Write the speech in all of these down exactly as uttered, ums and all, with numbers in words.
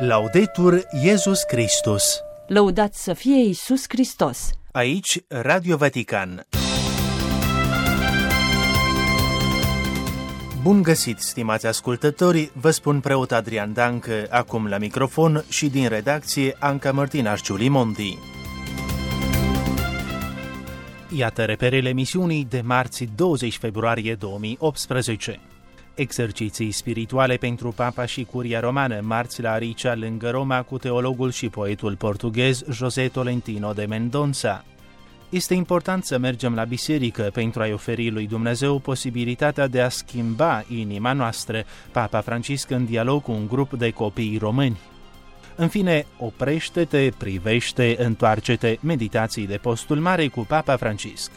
Laudetur Iesus Christus. Lăudat să fie Iisus Hristos. Aici Radio Vatican. Bun găsit, stimați ascultători, vă spun preot Adrian Dancă, acum la microfon, și din redacție Anca Mărtinaș Giulimondi. Iată reperele emisiunii de marți douăzeci februarie două mii optsprezece. Exerciții spirituale pentru Papa și Curia Romană, marți la Aricia, lângă Roma, cu teologul și poetul portughez José Tolentino de Mendonça. Este important să mergem la biserică pentru a-i oferi lui Dumnezeu posibilitatea de a schimba inima noastră, Papa Francisc în dialog cu un grup de copii români. În fine, oprește-te, privește, întoarce-te, meditații de Postul Mare cu Papa Francisc.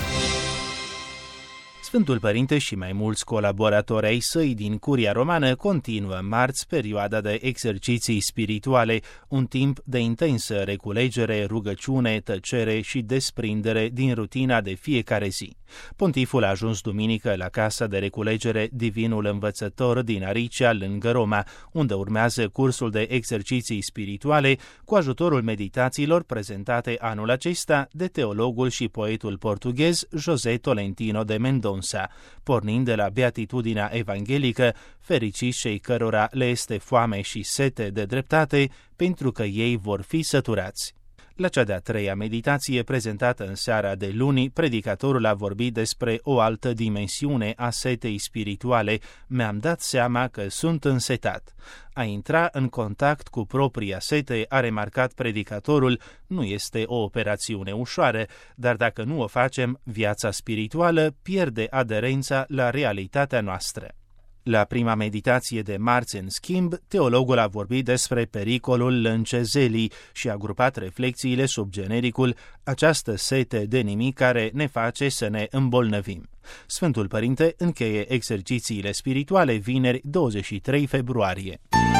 Sfântul Părinte și mai mulți colaboratori ai săi din Curia Romană continuă marți perioada de exerciții spirituale, un timp de intensă reculegere, rugăciune, tăcere și desprindere din rutina de fiecare zi. Pontiful a ajuns duminică la casa de reculegere Divinul Învățător din Aricia, lângă Roma, unde urmează cursul de exerciții spirituale cu ajutorul meditațiilor prezentate anul acesta de teologul și poetul portughez José Tolentino de Mendonça, pornind de la beatitudinea evanghelică, fericiți cei cărora le este foame și sete de dreptate, pentru că ei vor fi săturați. La cea de-a treia meditație prezentată în seara de luni, predicatorul a vorbit despre o altă dimensiune a setei spirituale. Mi-am dat seama că sunt însetat. A intra în contact cu propria sete, a remarcat predicatorul, nu este o operațiune ușoară, dar dacă nu o facem, viața spirituală pierde aderența la realitatea noastră. La prima meditație de marți, în schimb, teologul a vorbit despre pericolul lâncezelii și a grupat reflexiile sub genericul această sete de nimic care ne face să ne îmbolnăvim. Sfântul Părinte încheie exercițiile spirituale vineri douăzeci și trei februarie.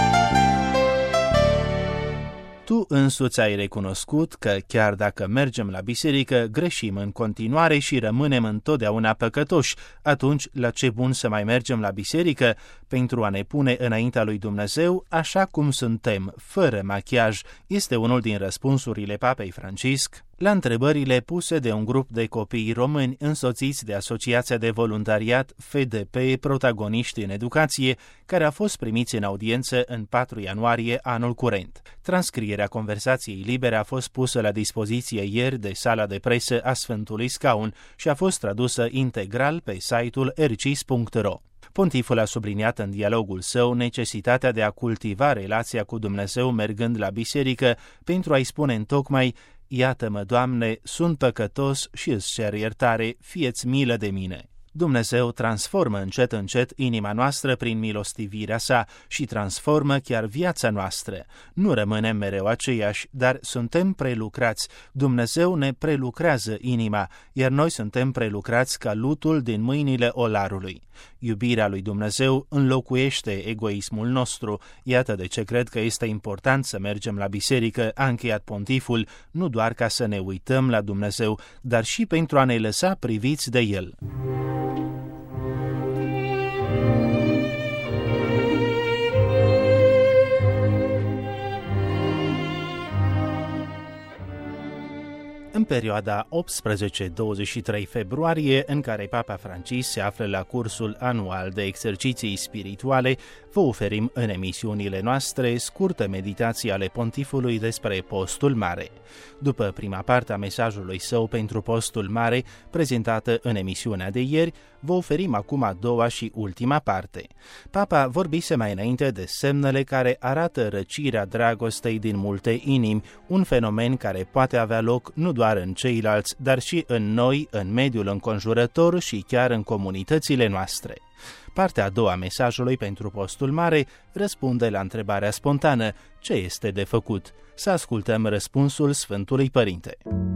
Tu însuți ai recunoscut că, chiar dacă mergem la biserică, greșim în continuare și rămânem întotdeauna păcătoși. Atunci, la ce bun să mai mergem la biserică? Pentru a ne pune înaintea lui Dumnezeu, așa cum suntem, fără machiaj, este unul din răspunsurile Papei Francisc la întrebările puse de un grup de copii români însoțiți de Asociația de Voluntariat F D P Protagoniști în Educație, care a fost primiți în audiență în patru ianuarie anul curent. Transcrierea conversației libere a fost pusă la dispoziție ieri de sala de presă a Sfântului Scaun și a fost tradusă integral pe site-ul r c i s punct r o. Pontiful a subliniat în dialogul său necesitatea de a cultiva relația cu Dumnezeu mergând la biserică pentru a-i spune întocmai: iată-mă, Doamne, sunt păcătos și îți cer iertare, fie-ți milă de mine. Dumnezeu transformă încet încet inima noastră prin milostivirea sa și transformă chiar viața noastră. Nu rămânem mereu aceiași, dar suntem prelucrați. Dumnezeu ne prelucrează inima, iar noi suntem prelucrați ca lutul din mâinile olarului. Iubirea lui Dumnezeu înlocuiește egoismul nostru. Iată de ce cred că este important să mergem la biserică, a încheiat pontiful, nu doar ca să ne uităm la Dumnezeu, dar și pentru a ne lăsa priviți de El. În perioada optsprezece douăzeci și trei februarie, în care Papa Francisc se află la cursul anual de exerciții spirituale, vă oferim în emisiunile noastre scurte meditații ale Pontifului despre Postul Mare. După prima parte a mesajului său pentru Postul Mare, prezentată în emisiunea de ieri, vă oferim acum a doua și ultima parte. Papa vorbise mai înainte de semnele care arată răcirea dragostei din multe inimi, un fenomen care poate avea loc nu doar în ceilalți, dar și în noi, în mediul înconjurător și chiar în comunitățile noastre. Partea a doua a mesajului pentru Postul Mare răspunde la întrebarea spontană: ce este de făcut? Să ascultăm răspunsul Sfântului Părinte.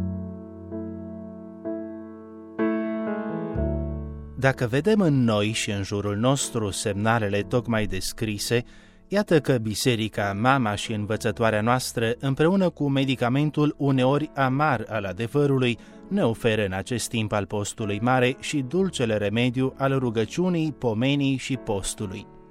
Dacă vedem în noi și în jurul nostru semnalele tocmai descrise, iată că biserica, mama și învățătoarea noastră, împreună cu medicamentul uneori amar al adevărului, ne oferă în acest timp al postului mare și dulcele remediu al rugăciunii, pomenii și postului.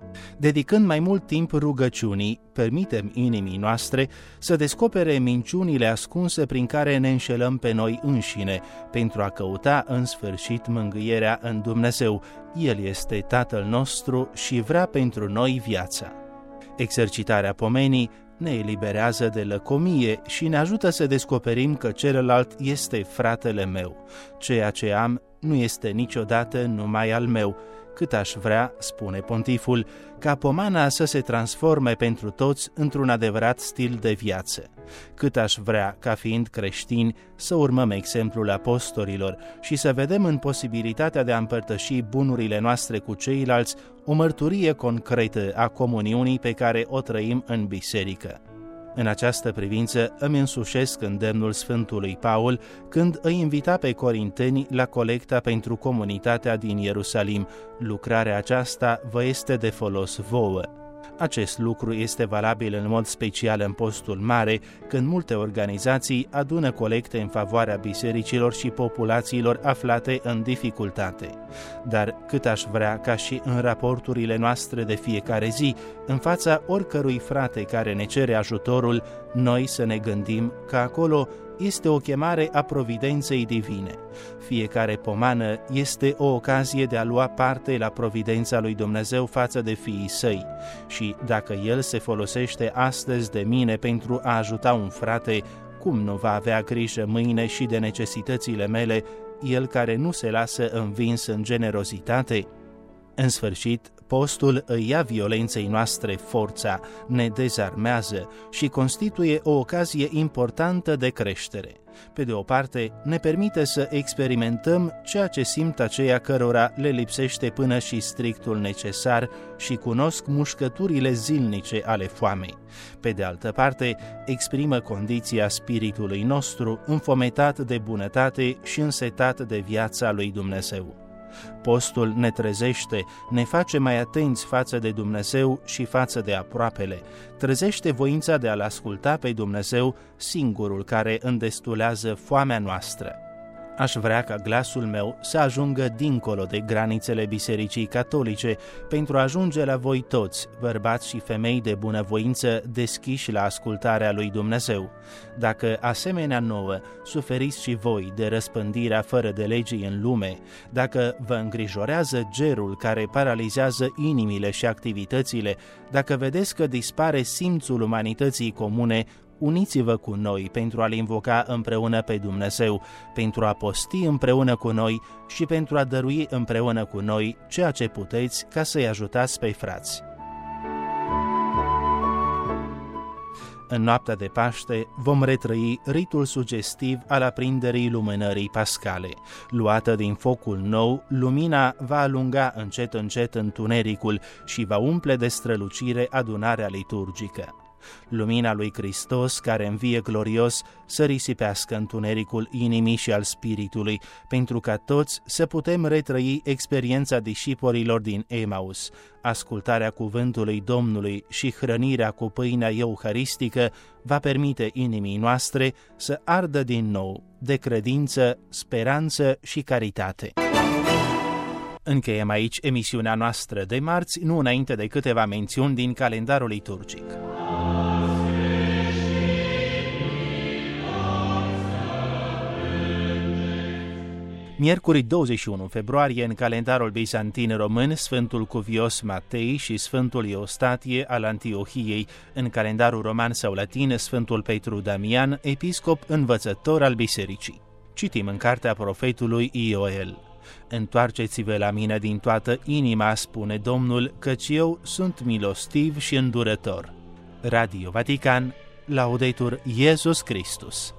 Dedicând mai mult timp rugăciunii, permitem inimii noastre să descopere minciunile ascunse prin care ne înșelăm pe noi înșine, pentru a căuta în sfârșit mângâierea în Dumnezeu. El este Tatăl nostru și vrea pentru noi viața. Exercitarea pomenii ne eliberează de lăcomie și ne ajută să descoperim că celălalt este fratele meu. Ceea ce am nu este niciodată numai al meu. Cât aș vrea, spune pontiful, ca pomana să se transforme pentru toți într-un adevărat stil de viață. Cât aș vrea, ca fiind creștini, să urmăm exemplul apostolilor și să vedem în posibilitatea de a împărtăși bunurile noastre cu ceilalți o mărturie concretă a comuniunii pe care o trăim în biserică. În această privință îmi însușesc îndemnul Sfântului Paul când îi invita pe corinteni la colecta pentru comunitatea din Ierusalim. Lucrarea aceasta vă este de folos vouă. Acest lucru este valabil în mod special în postul mare, când multe organizații adună colecte în favoarea bisericilor și populațiilor aflate în dificultate. Dar cât aș vrea ca și în raporturile noastre de fiecare zi, în fața oricărui frate care ne cere ajutorul, noi să ne gândim că acolo este o chemare a providenței divine. Fiecare pomană este o ocazie de a lua parte la providența lui Dumnezeu față de fiii săi. Și dacă El se folosește astăzi de mine pentru a ajuta un frate, cum nu va avea grijă mâine și de necesitățile mele, El care nu se lasă învins în generozitate? În sfârșit, postul îi ia violenței noastre forța, ne dezarmează și constituie o ocazie importantă de creștere. Pe de o parte, ne permite să experimentăm ceea ce simt aceia cărora le lipsește până și strictul necesar și cunosc mușcăturile zilnice ale foamei. Pe de altă parte, exprimă condiția spiritului nostru, înfometat de bunătate și însetat de viața lui Dumnezeu. Postul ne trezește, ne face mai atenți față de Dumnezeu și față de aproapele, trezește voința de a-L asculta pe Dumnezeu, singurul care îndestulează foamea noastră. Aș vrea ca glasul meu să ajungă dincolo de granițele Bisericii Catolice pentru a ajunge la voi toți, bărbați și femei de bunăvoință deschiși la ascultarea lui Dumnezeu. Dacă, asemenea nouă, suferiți și voi de răspândirea fără de legii în lume, dacă vă îngrijorează gerul care paralizează inimile și activitățile, dacă vedeți că dispare simțul umanității comune, uniți-vă cu noi pentru a-L invoca împreună pe Dumnezeu, pentru a posti împreună cu noi și pentru a dărui împreună cu noi ceea ce puteți ca să-i ajutați pe frați. În noaptea de Paște vom retrăi ritul sugestiv al aprinderii lumânării pascale. Luată din focul nou, lumina va alunga încet încet întunericul și va umple de strălucire adunarea liturgică. Lumina lui Hristos, care învie glorios, să risipească întunericul inimii și al spiritului, pentru ca toți să putem retrăi experiența discipolilor din Emaus. Ascultarea cuvântului Domnului și hrănirea cu pâinea euharistică va permite inimii noastre să ardă din nou de credință, speranță și caritate. Încheiem aici emisiunea noastră de marți, nu înainte de câteva mențiuni din calendarul liturgic. Miercuri douăzeci și unu februarie, în calendarul bizantin român, Sfântul Cuvios Matei și Sfântul Eustatie al Antiohiei, în calendarul roman sau latin, Sfântul Petru Damian, episcop învățător al bisericii. Citim în cartea profetului Ioel. Întoarceți-vă la mine din toată inima, spune Domnul, căci eu sunt milostiv și îndurător. Radio Vatican, Laudetur Iesus Christus.